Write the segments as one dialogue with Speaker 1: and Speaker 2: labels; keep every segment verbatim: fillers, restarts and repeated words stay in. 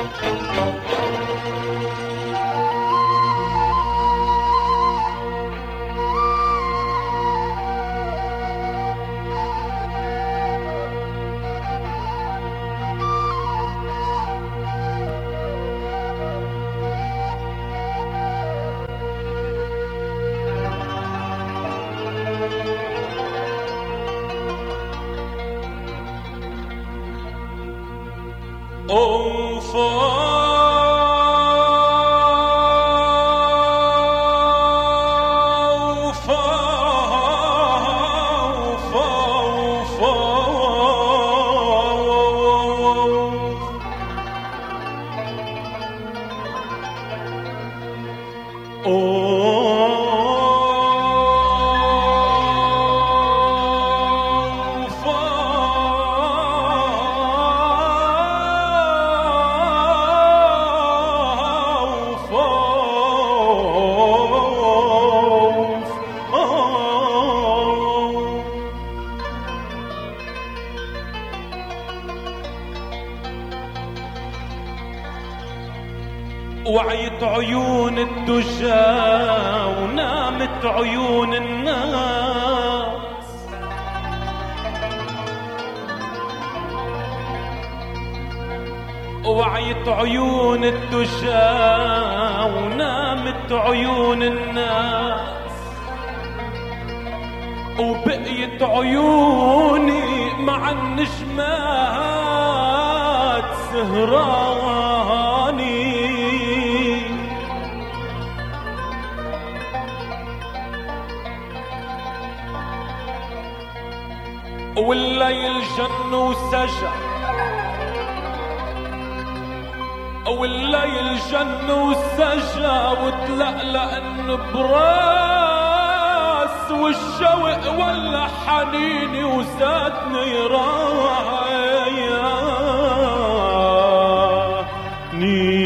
Speaker 1: وعيت عيون الدجى ونامت عيون الناس، وعيت عيون الدجى ونامت عيون الناس، وبقيت عيوني مع النجمات سهراني، والليل جن وسجى، والليل جن وسجى وتلألأ النبراس، والشوق ولا حنيني وزادني راياني،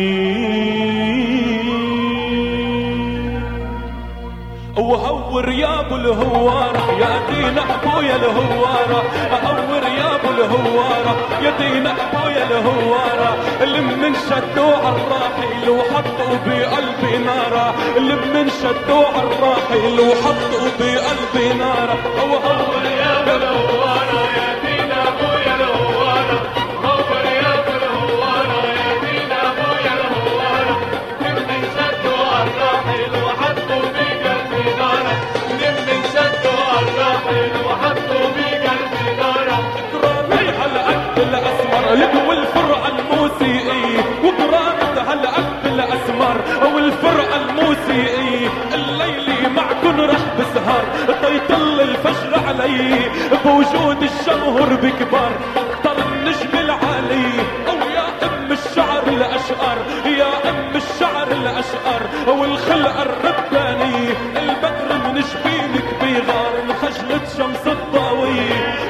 Speaker 1: وهور يا ابو الهوارة يا دين ابويا الهوارة، هور يا ابو الهوارة يا دين ابويا الهوارة، اللي من شدوا عالراحل وحطوا بقلبي نارة، اللي من شدوا عالراحل وحطوا بقلبي نارة، وهور يا ابو الهوارة يا دين ابويا الهوارة، هور يا ابو الهوارة يا دين ابويا الهوارة، اللي من شدوا عالراحل وحطوا بقلبي نارة، اللي من شدوا عالراحل وحطوا بقلبي نارة، كرامي هالقد الاسمر لك والفرقة الموسيقي، وكرامة هالقد الاسمر والفرقة الموسيقي، الليلي معكن رح بسهر طيطل الفجر علي، بوجود الجمهور بكبر اختار النجم العالي، او يا ام الشعر الاشقر يا ام الشعر الاشقر والخلق الرباني، البدر من جبينك بيغار خجلة شمس الضوي،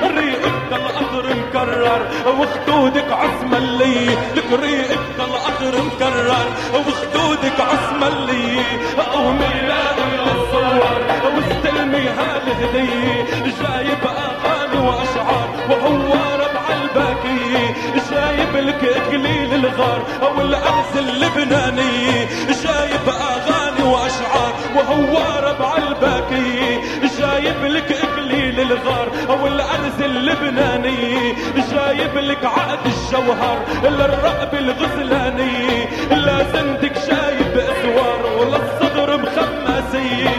Speaker 1: ريقك القطر مكرر وخدودك عصمة لي، لك ريقك القطر مكرر وخدودك عصمة لي، قومي لاقي الصور واستلمي هالهدية، جايب اغاني واشعار وهو ربع الباكي، جايب لك اكليل الغار او الارز اللبناني، جايب اغاني واشعار وهو ربع الباكي، جايب لك اكليل الغار او الارز اللبناني، جايب لك عقد الجوهر للرقب الغزلاني، لا زندك جايب اسوار ولا الصدر مخماسي،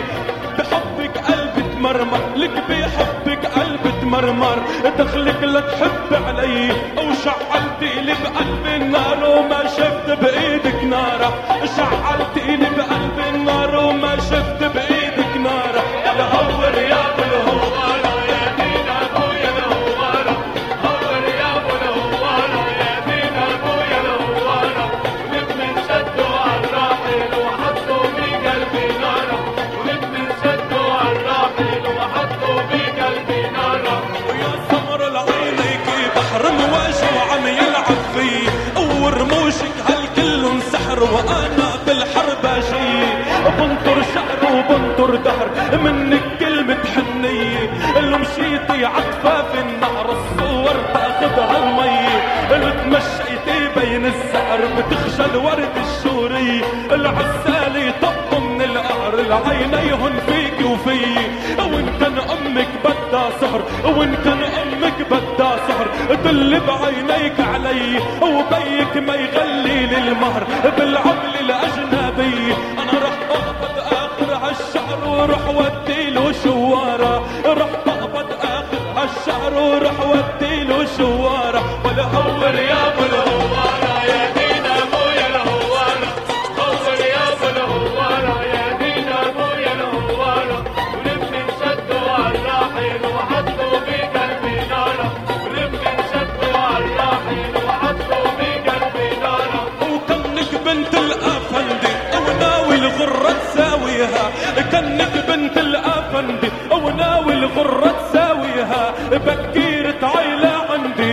Speaker 1: بحبك قلبي تمرمر لك بحبك قلبي تمرمر، دخلك لتحب علي او شعلتي لي بقلبي النار وما شفت بايدك نارة، شعلتي لي بقلبي النار وما شفت بايدك نارة، هور يا ابو الهوارة يا دين ابويا الهوارة، هور يا ابو الهوارة يا دين ابويا الهوارة، ولمن شدوا عالراحل وحطوا بقلبي نارة، ولمن شدوا عالراحل وحطوا بقلبي نارة، ويا سمر العينيكي بحر مواجه وعم يلعب فيه، ورموشك هالكل سحر وانا بالحرب اجي، بنطر شعر وبنطر دهر منك كلمة حنية، اللي مشيتي عطفاف النهر الصور تاخدها المي، اللي تمشيتي بين السحر بتخشى الورد الشوري، العسالي طب من القهر العينيهن فيك وفي. وان كان امك بدها سهر، وان كان امك بدها سهر، دل بعينيك علي وبيك ما يغلي للمهر بالعمل الاجنبي. انا رح اقبض اخر هالشهر وروح وديله شواره، رح اقبض اخر هالشهر وروح وديله شواره. ولا هور يا ابو الهواره يا دين ابويا الهواره، هور يا ابو الهواره يا دين ابويا الهواره. ولم انشدوا عالراحل وحطوا بقلبي ناره، ولم انشدوا عالراحل وحطوا بقلبي ناره. وكنك بنت الافندي وناوي الغره تساويها، كنك بنت الافندي وناوي الغره تساويها. بكيرة عيلة عندي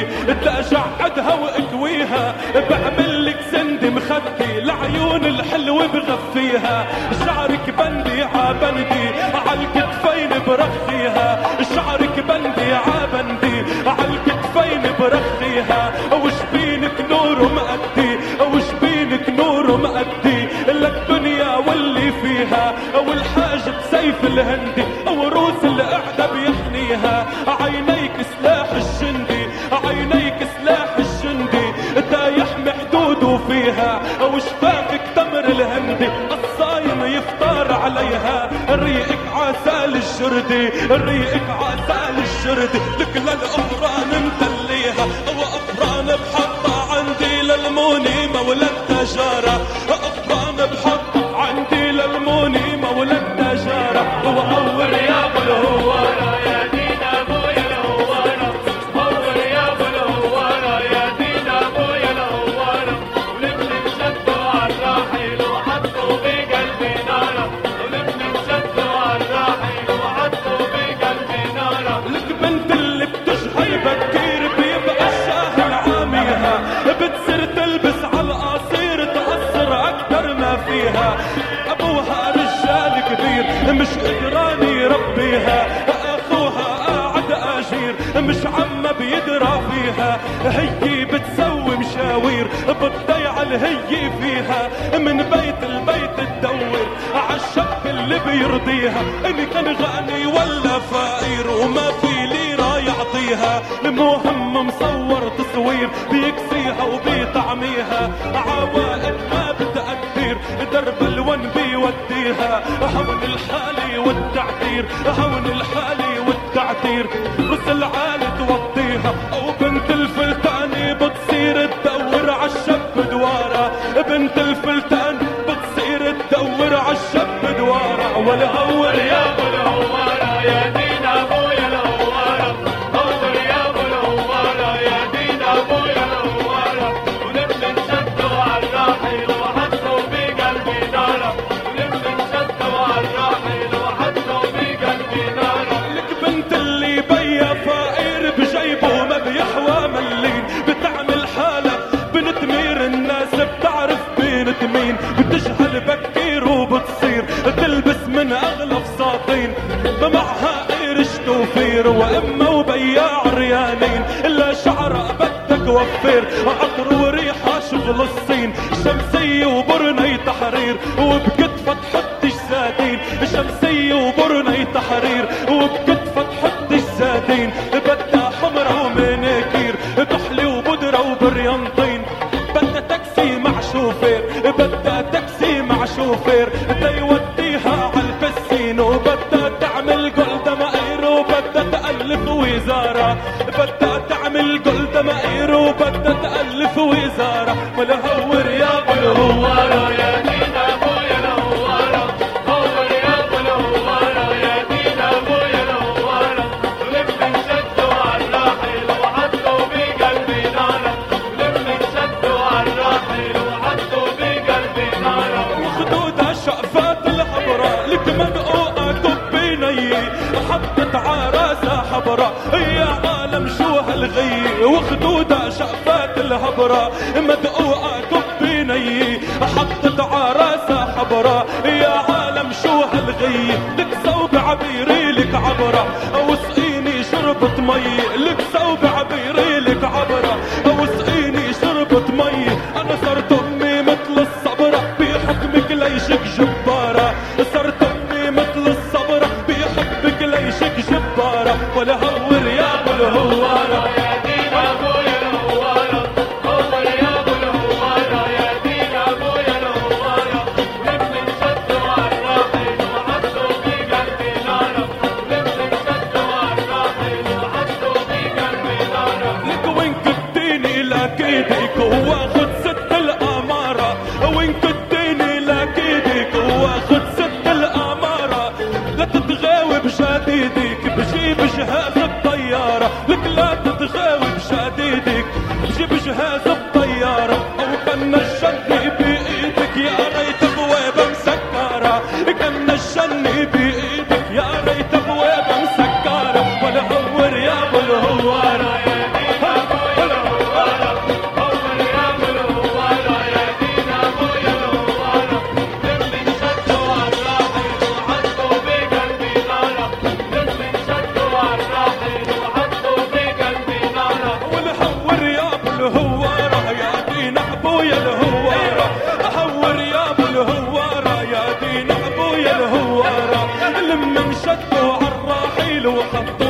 Speaker 1: تشعدها واكويها، بعمل لك سند مخدي لعيون الحلو بغفيها. شعرك بندي عبندي عالكتفين برخيها، شعرك بندي عبندي عالكتفين برخيها. وشبينك نور مأدي، وشبينك نور مأدي لك دنيا واللي فيها. والحاجب سيف الهندي وروس الأعدى بيحنيها. عينيك سلاح الجندي، عينيك سلاح الجندي تايح محدود فيها. وشفافك تمر الهندي الصايم يفطر عليها. ريقك عسال الجردي، ريقك عسال الجردي لك للأفران متليها. وأفران بحطها عندي للموني مولى التجارة، أفران بحطها عندي للموني مولى التجارة. وأور يا ابو الهوارة يا دين ابويا الهوارة، أور يا ابو الهوارة يا دين ابويا الهوارة. ولم انشدوا عالراحل وحطوا بقلبي نارة، ولم انشدوا عالراحل وحطوا بقلبي نارة. لك بنت اللي بتشحي بكير بيبقى الشاهل عاميها، بتصير تلبس عالقصير تأثر اكتر ما فيها. ابوها رجال كبير مش قدران يربيها، اخوها قاعد اجير مش عم بيدرى فيها. هي بتسوي مشاوير بتضيع الهي فيها، من بيت البيت تدور عالشاب اللي بيرضيها. ان كان غني ولا فقير وما في ليرة يعطيها. المهم مصور تصوير بيكسيها وبيطعميها. عوائد ما بتقدر درب الون بيوديها. هون الحالي والتعتير، هون الحالي والتعتير بس العالي توطيها. او بنت الفلتاني بتصير تدور عالشب دوارة، بنت الفلتان بتصير تدور عالشب دوارة. والهور يا ابو الهوارة يا دين ابويا الهوارة، هور يا ابو الهوارة يا دين ابويا الهوارة. ولم انشدوا عالراحل وحطوا بقلبي نارة، ولم انشدوا عالراحل وحطوا بقلبي نارة. لك بنت اللي بيا فقير بجيبه ما بيحوى ملين، بتعمل حالة بنت مير الناس بتعرف بنت مين. بتجهل بكير وبتصير تلبس من اغلى فساتين، معها قرش توفير واما وبياع ريانين. لا شعر بدك وفير عطر وريحة شغل الصين. شمسية وبرني تحرير وبكتفة تحط الساتين، شمسية وبرني تحرير وبكتفة تحط الساتين. بدها حمرا ومناكير كحلي وبودرة وبريانطين. بدها تاكسي مع شوفير، بدها تاكسي مع شوفير تيوديها عالبسين. وبدها تعمل جولدا مائير وبدها تألف وزارة، بدها تعمل جولدا مائير وبدها تألف وزارة. والهور يا ابو الهوارة يا دين ابويا الهوارة، هور يا ابو الهوارة يا دين ابويا الهوارة. ولم انشدوا عالراحل وحطوا بقلبي نارة، ولم انشدوا عالراحل وحطوا بقلبي نارة. وخدودها شقفات الحبراء لك مدقوقة كبيني، حطت عراسة حبراء يا عالم شو هالغي. وخدودها شقفات الحبراء مدقوقة كبيني، حطت عراسة حبراء يا عالم شو هالغي. لك ثوب عبيري لك عبرة وسقيني شربت مي، لك ثوب عبيري لك عبرة وسقيني شربت مي. انا كان الشني بإيدك يا ريت بويبة مسكرة، كان الشني بإيدك يا ريت بويبة مسكرة. ولا هور يا ابو الهوارة يا دين ابويا الهوارة، هور يا ابو الهوارة يا دين ابويا الهوارة. من شدوا عالراحل وحطوا بقلبي نارة، من شدوا عالراحل وحطوا بقلبي نارة. والهور يا ابو الهوارة يا دين ابويا الهوارة، هور يا ابو الهوارة يا دين ابويا الهوارة. لمن شدوا عالراحل وحطوا